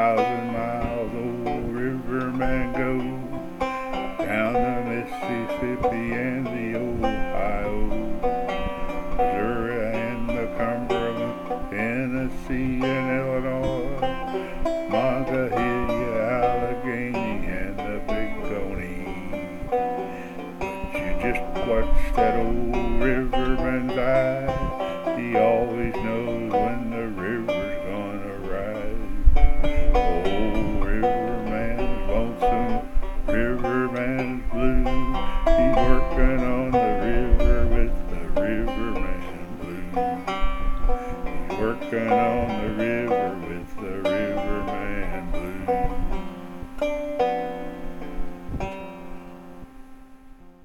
1,000 miles old riverman goes down the Mississippi and the Ohio, Missouri and the Cumberland, Tennessee and Illinois, Montague, Allegheny and the Big Coney. But you just watch that old riverman's eye, he always knows when the river's gonna rise. Old riverman's lonesome, riverman's blue, he's working on the river with the riverman blues. He's working on the river with the riverman blues.